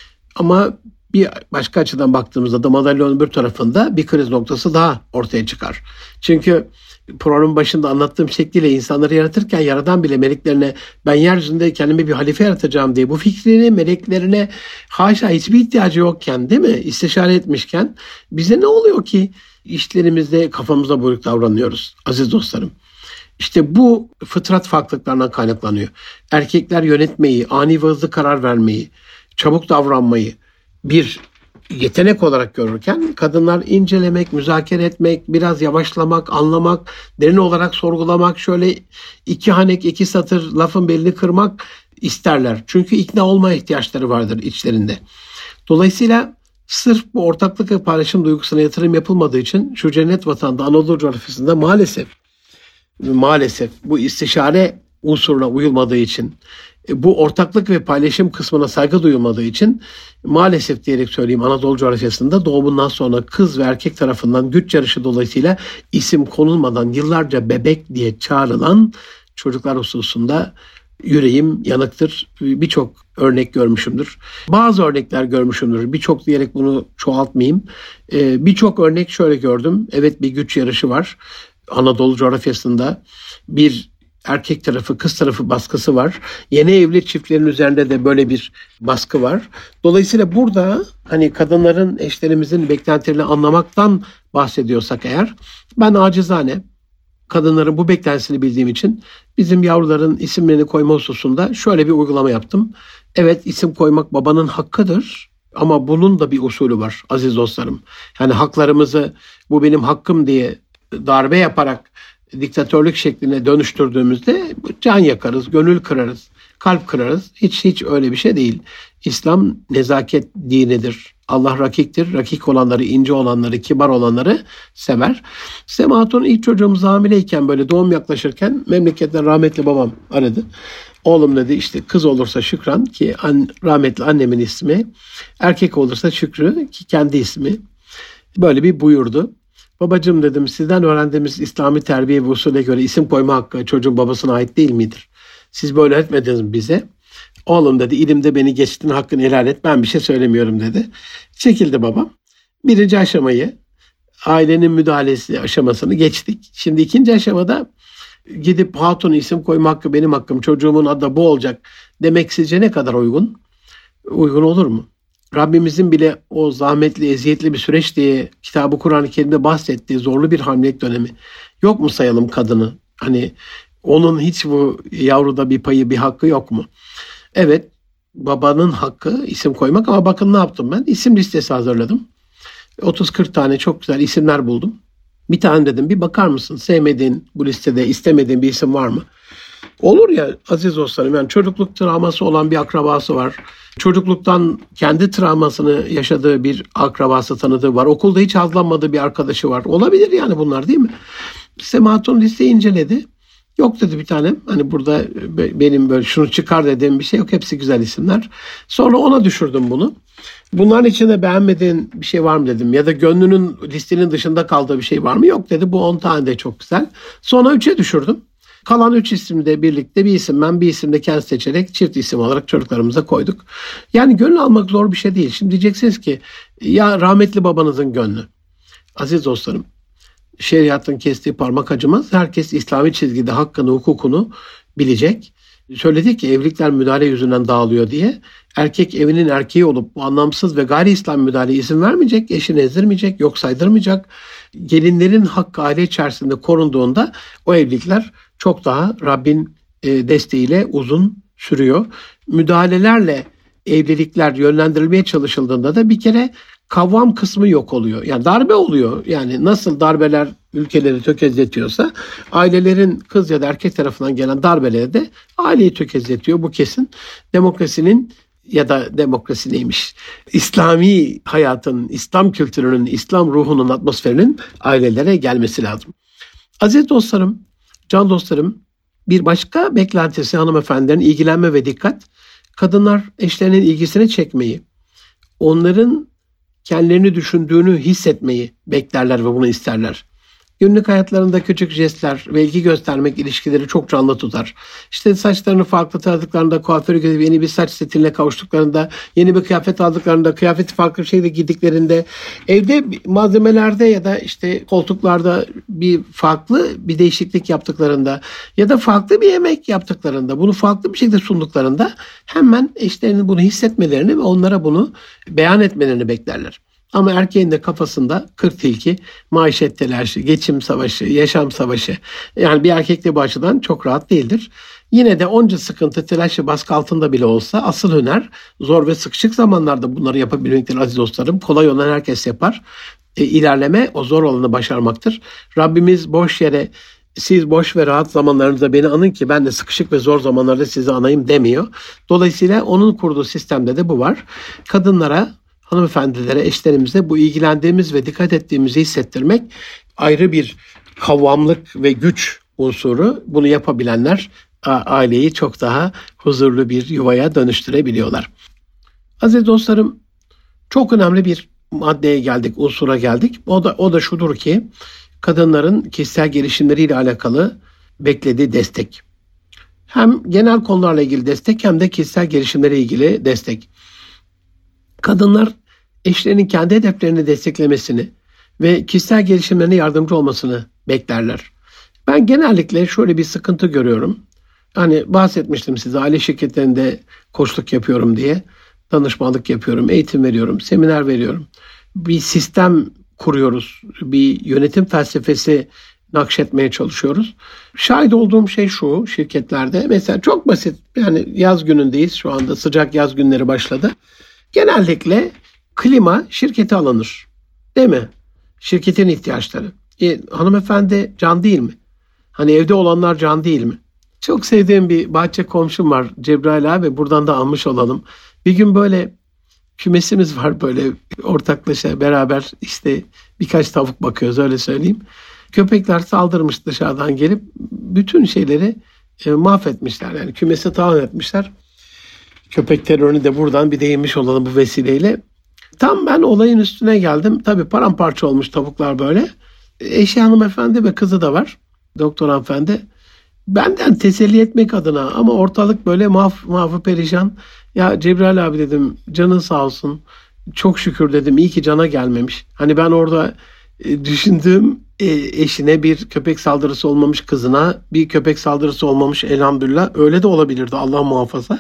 Speaker 1: Ama bir başka açıdan baktığımızda da madalyonun bir tarafında bir kriz noktası daha ortaya çıkar. Çünkü programın başında anlattığım şekliyle insanları yaratırken Yaradan bile meleklerine ben yeryüzünde kendime bir halife yaratacağım diye bu fikrini meleklerine haşa hiçbir ihtiyacı yokken değil mi istişare etmişken bize ne oluyor ki işlerimizde kafamıza buyruk davranıyoruz aziz dostlarım. İşte bu fıtrat farklılıklarından kaynaklanıyor. Erkekler yönetmeyi, ani ve hızlı karar vermeyi, çabuk davranmayı bir yetenek olarak görürken kadınlar incelemek, müzakere etmek, biraz yavaşlamak, anlamak, derin olarak sorgulamak, şöyle iki hanek, iki satır lafın belini kırmak isterler. Çünkü ikna olma ihtiyaçları vardır içlerinde. Dolayısıyla sırf bu ortaklık ve paylaşım duygusuna yatırım yapılmadığı için şu cennet vatanda Anadolu coğrafyasında maalesef maalesef bu istişare unsuruna uyulmadığı için, bu ortaklık ve paylaşım kısmına saygı duyulmadığı için maalesef diyerek söyleyeyim Anadolu coğrafyasında doğumundan sonra kız ve erkek tarafından güç yarışı dolayısıyla isim konulmadan yıllarca bebek diye çağrılan çocuklar hususunda yüreğim yanıktır. Birçok örnek görmüşümdür. Bazı örnekler görmüşümdür. Birçok diyerek bunu çoğaltmayayım. Ee, Birçok örnek şöyle gördüm. Evet bir güç yarışı var. Anadolu coğrafyasında bir erkek tarafı, kız tarafı baskısı var. Yeni evli çiftlerin üzerinde de böyle bir baskı var. Dolayısıyla burada hani kadınların, eşlerimizin beklentilerini anlamaktan bahsediyorsak eğer, ben acizane kadınların bu beklentisini bildiğim için bizim yavruların isimlerini koyma hususunda şöyle bir uygulama yaptım. Evet isim koymak babanın hakkıdır ama bunun da bir usulü var aziz dostlarım. Yani haklarımızı bu benim hakkım diye darbe yaparak diktatörlük şekline dönüştürdüğümüzde can yakarız, gönül kırarız, kalp kırarız. Hiç hiç öyle bir şey değil. İslam nezaket dinidir. Allah rakiktir. Rakik olanları, ince olanları, kibar olanları sever. Sema Hatun ilk çocuğumuz hamileyken böyle doğum yaklaşırken memleketten rahmetli babam aradı. Oğlum dedi işte kız olursa Şükran ki an, rahmetli annemin ismi, erkek olursa Şükrü ki kendi ismi. Böyle bir buyurdu. Babacığım dedim sizden öğrendiğimiz İslami terbiye ve usule göre isim koyma hakkı çocuğun babasına ait değil midir? Siz böyle etmediniz mi bize? Oğlum dedi ilimde beni geçtin hakkını helal et ben bir şey söylemiyorum dedi. Çekildi babam. Birinci aşamayı ailenin müdahalesi aşamasını geçtik. Şimdi ikinci aşamada gidip hatun isim koyma hakkı benim hakkım çocuğumun adı bu olacak demek sizce ne kadar uygun? Uygun olur mu? Rabbimizin bile o zahmetli, eziyetli bir süreç diye kitabı Kur'an-ı Kerim'de bahsettiği zorlu bir hamilelik dönemi. Yok mu sayalım kadını? Hani onun hiç bu yavruda bir payı, bir hakkı yok mu? Evet, babanın hakkı isim koymak ama bakın ne yaptım ben? İsim listesi hazırladım. otuz kırk tane çok güzel isimler buldum. Bir tane dedim bir bakar mısın? Sevmediğin bu listede istemediğin bir isim var mı? Olur ya aziz dostlarım yani çocukluk travması olan bir akrabası var. Çocukluktan kendi travmasını yaşadığı bir akrabası tanıdığı var. Okulda hiç hazlanmadığı bir arkadaşı var. Olabilir yani bunlar değil mi? Sema Hatun listeyi inceledi. Yok dedi bir tanem. Hani burada benim böyle şunu çıkar dediğim bir şey yok. Hepsi güzel isimler. Sonra ona düşürdüm bunu. Bunların içinde beğenmediğin bir şey var mı dedim. Ya da gönlünün listenin dışında kaldığı bir şey var mı? Yok dedi. Bu on tane de çok güzel. Sonra üçe düşürdüm. Kalan üç isimde birlikte bir isim ben bir isim de kendi seçerek çift isim olarak çocuklarımıza koyduk. Yani gönül almak zor bir şey değil. Şimdi diyeceksiniz ki ya rahmetli babanızın gönlü. Aziz dostlarım, şeriatın kestiği parmak acımaz. Herkes İslami çizgide hakkını, hukukunu bilecek. Söyledik ki evlilikler müdahale yüzünden dağılıyor diye. Erkek evinin erkeği olup bu anlamsız ve gayri İslam müdahaleye izin vermeyecek, eşini ezdirmeyecek, yok saydırmayacak. Gelinlerin hakkı aile içerisinde korunduğunda o evlilikler çok daha Rabbin desteğiyle uzun sürüyor. Müdahalelerle evlilikler yönlendirilmeye çalışıldığında da bir kere kavram kısmı yok oluyor. Yani darbe oluyor. Yani nasıl darbeler ülkeleri tökezletiyorsa ailelerin kız ya da erkek tarafından gelen darbeleri de aileyi tökezletiyor. Bu kesin. Demokrasinin ya da demokrasi neymiş? İslami hayatın, İslam kültürünün, İslam ruhunun, atmosferinin ailelere gelmesi lazım. Aziz dostlarım, can dostlarım, bir başka beklentisi hanımefendilerin ilgilenme ve dikkat. Kadınlar eşlerinin ilgisini çekmeyi, onların kendilerini düşündüğünü hissetmeyi beklerler ve bunu isterler. Günlük hayatlarında küçük jestler ve ilgi göstermek ilişkileri çok canlı tutar. İşte saçlarını farklı taradıklarında, kuaföre gidip yeni bir saç setiline kavuştuklarında, yeni bir kıyafet aldıklarında, kıyafeti farklı bir şeyle giydiklerinde, evde malzemelerde ya da işte koltuklarda bir farklı bir değişiklik yaptıklarında ya da farklı bir yemek yaptıklarında, bunu farklı bir şekilde sunduklarında hemen eşlerinin bunu hissetmelerini ve onlara bunu beyan etmelerini beklerler. Ama erkeğin de kafasında kırk tilki, maişet telaşı, geçim savaşı, yaşam savaşı. Yani bir erkek de bu açıdan çok rahat değildir. Yine de onca sıkıntı, telaşı, baskı altında bile olsa asıl hüner zor ve sıkışık zamanlarda bunları yapabilmektir aziz dostlarım. Kolay olan herkes yapar. E, ilerleme o zor olanı başarmaktır. Rabbimiz boş yere siz boş ve rahat zamanlarınızda beni anın ki ben de sıkışık ve zor zamanlarda sizi anayım demiyor. Dolayısıyla onun kurduğu sistemde de bu var. Kadınlara, hanımefendilere, eşlerimize bu ilgilendiğimiz ve dikkat ettiğimizi hissettirmek ayrı bir kavramlık ve güç unsuru. Bunu yapabilenler aileyi çok daha huzurlu bir yuvaya dönüştürebiliyorlar. Aziz dostlarım, çok önemli bir maddeye geldik, unsura geldik. O da, o da şudur ki kadınların kişisel gelişimleriyle alakalı beklediği destek. Hem genel konularla ilgili destek hem de kişisel gelişimleriyle ilgili destek. Kadınlar eşlerinin kendi hedeflerini desteklemesini ve kişisel gelişimlerine yardımcı olmasını beklerler. Ben genellikle şöyle bir sıkıntı görüyorum. Hani bahsetmiştim size aile şirketlerinde koçluk yapıyorum diye. Danışmanlık yapıyorum, eğitim veriyorum, seminer veriyorum. Bir sistem kuruyoruz, bir yönetim felsefesi nakşetmeye çalışıyoruz. Şahit olduğum şey şu şirketlerde. Mesela çok basit, yani yaz günündeyiz şu anda, sıcak yaz günleri başladı. Genellikle klima şirkete alınır. Değil mi? Şirketin ihtiyaçları. E, hanımefendi can değil mi? Hani evde olanlar can değil mi? Çok sevdiğim bir bahçe komşum var Cebrail abi. Buradan da almış olalım. Bir gün böyle kümesimiz var, böyle ortaklaşa beraber işte birkaç tavuk bakıyoruz, öyle söyleyeyim. Köpekler saldırmış dışarıdan gelip bütün şeyleri e, mahvetmişler. Yani kümesi talan etmişler. Köpek terörünü de buradan bir değinmiş olalım bu vesileyle. Tam ben olayın üstüne geldim. Tabii paramparça olmuş tavuklar böyle. Eşi hanımefendi ve kızı da var. Doktor hanımefendi. Benden teselli etmek adına ama ortalık böyle mahv, mahvı perişan. Ya Cebrail abi dedim, canın sağ olsun. Çok şükür dedim, iyi ki cana gelmemiş. Hani ben orada e, düşündüğüm e, eşine bir köpek saldırısı olmamış, kızına bir köpek saldırısı olmamış elhamdülillah. Öyle de olabilirdi, Allah muhafaza.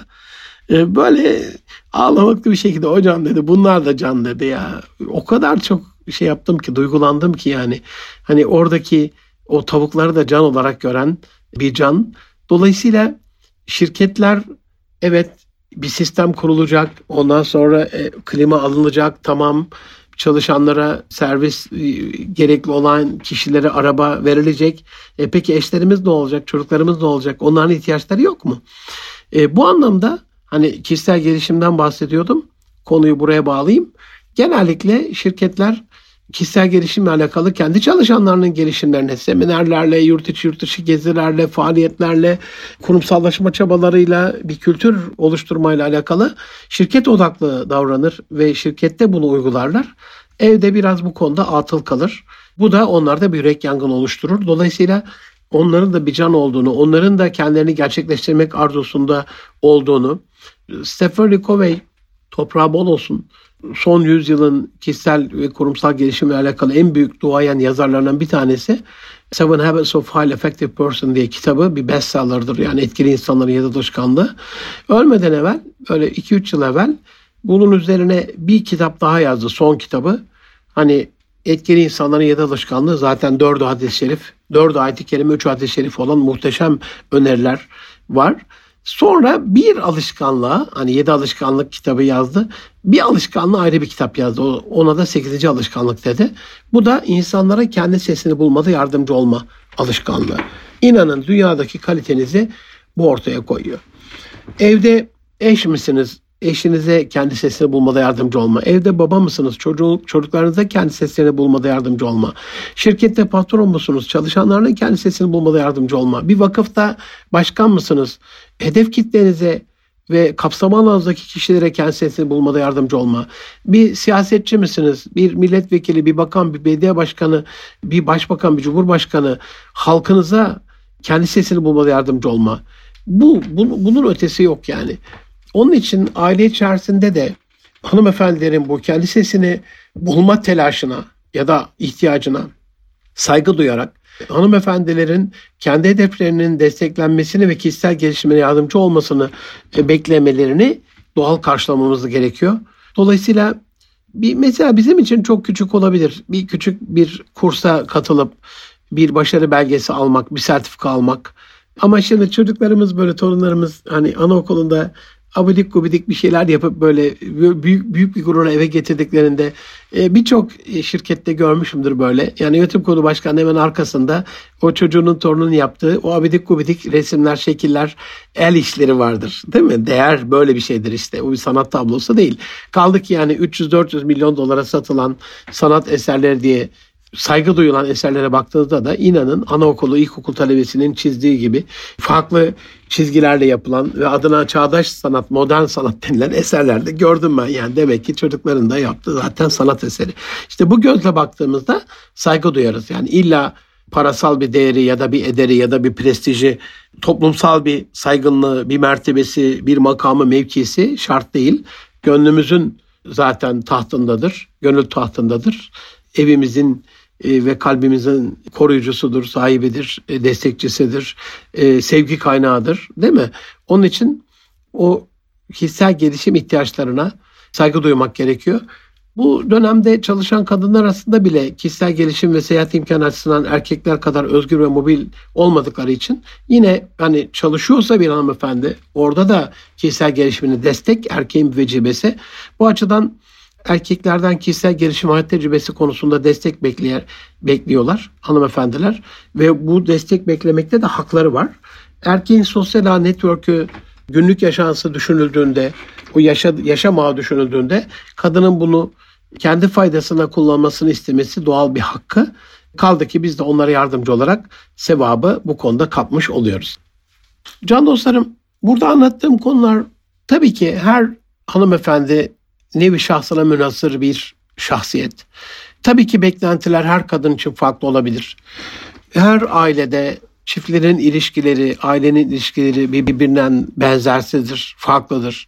Speaker 1: E, böyle ağlamaklı bir şekilde o can dedi, bunlar da can dedi ya. O kadar çok şey yaptım ki, duygulandım ki yani. Hani oradaki o tavukları da can olarak gören bir can. Dolayısıyla şirketler, evet, bir sistem kurulacak. Ondan sonra e, klima alınacak. Tamam. Çalışanlara servis, e, gerekli olan kişilere araba verilecek. E, peki eşlerimiz ne olacak? Çocuklarımız ne olacak? Onların ihtiyaçları yok mu? E, bu anlamda hani kişisel gelişimden bahsediyordum. Konuyu buraya bağlayayım. Genellikle şirketler kişisel gelişimle alakalı kendi çalışanlarının gelişimlerine, seminerlerle, yurt içi yurt dışı gezilerle, faaliyetlerle, kurumsallaşma çabalarıyla bir kültür oluşturmayla alakalı şirket odaklı davranır ve şirkette bunu uygularlar. Evde biraz bu konuda atıl kalır. Bu da onlarda bir yürek yangını oluşturur. Dolayısıyla onların da bir can olduğunu, onların da kendilerini gerçekleştirmek arzusunda olduğunu, Stephen R. Covey, toprağı bol olsun, son yüzyılın kişisel ve kurumsal gelişimle alakalı en büyük duayen yazarlarından bir tanesi, Seven Habits of Highly Effective Person diye kitabı bir bestseller'dır. Yani etkili insanların yedi alışkanlığı. Ölmeden evvel, öyle iki üç yıl evvel bunun üzerine bir kitap daha yazdı, son kitabı. Hani etkili insanların yedi alışkanlığı zaten dördü hadis-i şerif, dördü ayet-i kerime, üç hadis-i şerif olan muhteşem öneriler var. Sonra bir alışkanlığa, hani yedi alışkanlık kitabı yazdı. Bir alışkanlığa ayrı bir kitap yazdı. Ona da sekizinci alışkanlık dedi. Bu da insanlara kendi sesini bulmada yardımcı olma alışkanlığı. İnanın dünyadaki kalitenizi bu ortaya koyuyor. Evde eş misiniz? Eşinize kendi sesini bulmada yardımcı olma. Evde baba mısınız? Çocuk, çocuklarınıza kendi seslerini bulmada yardımcı olma. Şirkette patron musunuz? Çalışanlarına kendi sesini bulmada yardımcı olma. Bir vakıfta başkan mısınız? Hedef kitlenize ve kapsam alanınızdaki kişilere kendi sesini bulmada yardımcı olma. Bir siyasetçi misiniz? Bir milletvekili, bir bakan, bir belediye başkanı, bir başbakan, bir cumhurbaşkanı halkınıza kendi sesini bulmada yardımcı olma. Bu, bu bunun ötesi yok yani. Onun için aile içerisinde de hanımefendilerin bu kendi sesini bulma telaşına ya da ihtiyacına saygı duyarak hanımefendilerin kendi hedeflerinin desteklenmesini ve kişisel gelişimine yardımcı olmasını beklemelerini doğal karşılamamız gerekiyor. Dolayısıyla bir mesela bizim için çok küçük olabilir. Bir küçük bir kursa katılıp bir başarı belgesi almak, bir sertifika almak. Ama şimdi çocuklarımız böyle, torunlarımız hani anaokulunda abidik gubidik bir şeyler yapıp böyle büyük büyük bir gururla eve getirdiklerinde e, birçok şirkette görmüşümdür böyle. Yani yönetim kurulu başkanı hemen arkasında o çocuğunun, torununun yaptığı o abidik gubidik resimler, şekiller, el işleri vardır. Değil mi? Değer böyle bir şeydir işte. O bir sanat tablosu değil. Kaldı ki yani üç yüz dört yüz milyon dolara satılan sanat eserleri diye saygı duyulan eserlere baktığınızda da inanın anaokulu, ilkokul talebesinin çizdiği gibi farklı çizgilerle yapılan ve adına çağdaş sanat, modern sanat denilen eserlerde gördüm ben. Yani demek ki çocukların da yaptığı zaten sanat eseri. İşte bu gözle baktığımızda saygı duyarız. Yani illa parasal bir değeri ya da bir ederi ya da bir prestiji, toplumsal bir saygınlığı, bir mertebesi, bir makamı, mevkisi şart değil. Gönlümüzün zaten tahtındadır, gönül tahtındadır. Evimizin ve kalbimizin koruyucusudur, sahibidir, destekçisidir, sevgi kaynağıdır, değil mi? Onun için o kişisel gelişim ihtiyaçlarına saygı duymak gerekiyor. Bu dönemde çalışan kadınlar arasında bile kişisel gelişim ve seyahat imkanı açısından erkekler kadar özgür ve mobil olmadıkları için yine hani çalışıyorsa bir hanımefendi orada da kişisel gelişimine destek erkeğin vecibesi. Bu açıdan erkeklerden kişisel gelişim hayat tecrübesi konusunda destek bekleyer, bekliyorlar hanımefendiler ve bu destek beklemekte de hakları var. Erkeğin sosyal ağ network'ü günlük yaşantısı düşünüldüğünde, o yaşa, yaşam ağı düşünüldüğünde kadının bunu kendi faydasına kullanmasını istemesi doğal bir hakkı. Kaldı ki biz de onlara yardımcı olarak sevabı bu konuda kapmış oluyoruz. Can dostlarım, burada anlattığım konular tabii ki her hanımefendi nevi şahsına münhasır bir şahsiyet. Tabii ki beklentiler her kadın için farklı olabilir. Her ailede çiftlerin ilişkileri, ailenin ilişkileri birbirinden benzersizdir, farklıdır.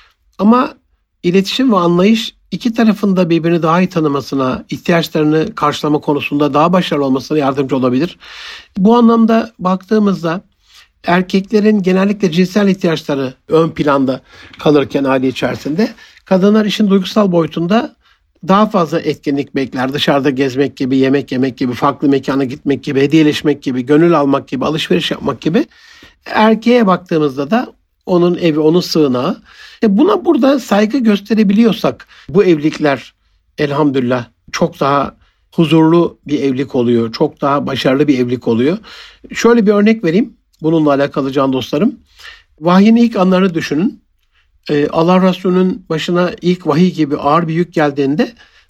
Speaker 1: Ama iletişim ve anlayış iki tarafın da birbirini daha iyi tanımasına, ihtiyaçlarını karşılama konusunda daha başarılı olmasına yardımcı olabilir. Bu anlamda baktığımızda erkeklerin genellikle cinsel ihtiyaçları ön planda kalırken aile içerisinde kadınlar işin duygusal boyutunda daha fazla etkinlik bekler. Dışarıda gezmek gibi, yemek yemek gibi, farklı mekana gitmek gibi, hediyeleşmek gibi, gönül almak gibi, alışveriş yapmak gibi. Erkeğe baktığımızda da onun evi, onun sığınağı. E buna burada saygı gösterebiliyorsak bu evlilikler elhamdülillah çok daha huzurlu bir evlilik oluyor. Çok daha başarılı bir evlilik oluyor. Şöyle bir örnek vereyim bununla alakalı can dostlarım. Vahyin ilk anları düşünün. Allah Resulü'nün başına ilk vahiy gibi ağır bir yük geldiğinde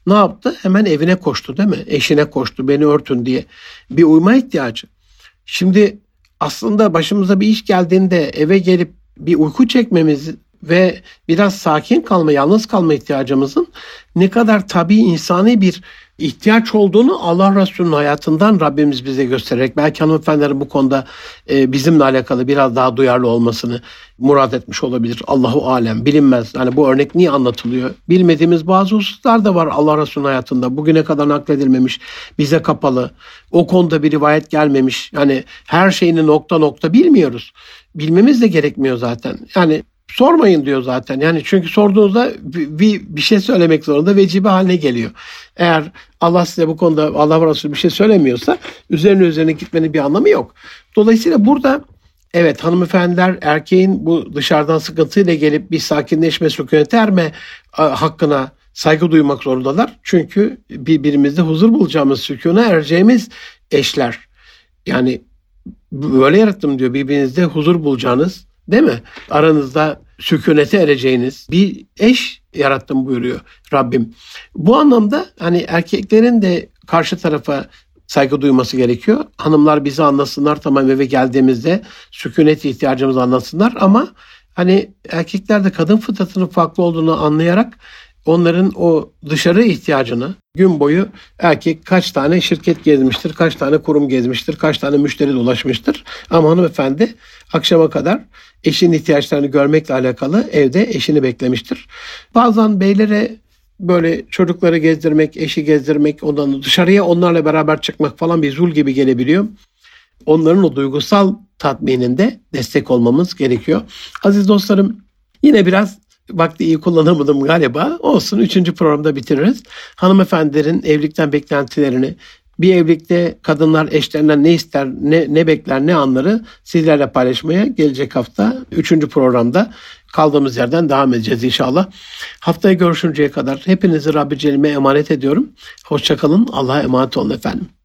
Speaker 1: ne yaptı? Hemen evine koştu değil mi? Eşine koştu, beni örtün diye. Bir uyuma ihtiyacı. Şimdi aslında başımıza bir iş geldiğinde eve gelip bir uyku çekmemiz ve biraz sakin kalma, yalnız kalma ihtiyacımızın ne kadar tabii insani bir ihtiyaç olduğunu Allah Resulü'nün hayatından Rabbimiz bize göstererek, belki hanımefendilerin bu konuda e, bizimle alakalı biraz daha duyarlı olmasını murad etmiş olabilir. Allahu alem, bilinmez. Yani bu örnek niye anlatılıyor? Bilmediğimiz bazı hususlar da var Allah Resulü'nün hayatında. Bugüne kadar nakledilmemiş, bize kapalı. O konuda bir rivayet gelmemiş. Yani her şeyini nokta nokta bilmiyoruz. Bilmemiz de gerekmiyor zaten. Yani sormayın diyor zaten. Yani çünkü sorduğunuzda bir, bir şey söylemek zorunda, vecibe haline geliyor. Eğer Allah size bu konuda, Allah Resulü bir şey söylemiyorsa üzerine üzerine gitmenin bir anlamı yok. Dolayısıyla burada evet, hanımefendiler erkeğin bu dışarıdan sıkıntıyla gelip bir sakinleşme, sükunete erme hakkına saygı duymak zorundalar. Çünkü birbirimizde huzur bulacağımız, sükûna ereceğimiz eşler. Yani böyle yarattım diyor, birbirinizde huzur bulacağınız, değil mi? Aranızda sükunete ereceğiniz bir eş yarattım buyuruyor Rabbim. Bu anlamda hani erkeklerin de karşı tarafa saygı duyması gerekiyor. Hanımlar bizi anlasınlar, tamam, eve geldiğimizde sükunet ihtiyacımızı anlasınlar, ama hani erkekler de kadın fıtratının farklı olduğunu anlayarak onların o dışarı ihtiyacını, gün boyu erkek kaç tane şirket gezmiştir, kaç tane kurum gezmiştir, kaç tane müşteri dolaşmıştır. Ama hanımefendi akşama kadar eşinin ihtiyaçlarını görmekle alakalı evde eşini beklemiştir. Bazen beylere böyle çocukları gezdirmek, eşi gezdirmek, ondan dışarıya onlarla beraber çıkmak falan bir zul gibi gelebiliyor. Onların o duygusal tatmininde destek olmamız gerekiyor. Aziz dostlarım, yine biraz vakti iyi kullanamadım galiba. Olsun, üçüncü programda bitiririz. Hanımefendilerin evlilikten beklentilerini, bir evlilikte kadınlar eşlerinden ne ister, ne, ne bekler, ne anları sizlerle paylaşmaya gelecek hafta üçüncü programda kaldığımız yerden devam edeceğiz inşallah. Haftaya görüşünceye kadar hepinizi Rabbi Celle'me emanet ediyorum. Hoşça kalın. Allah'a emanet olun efendim.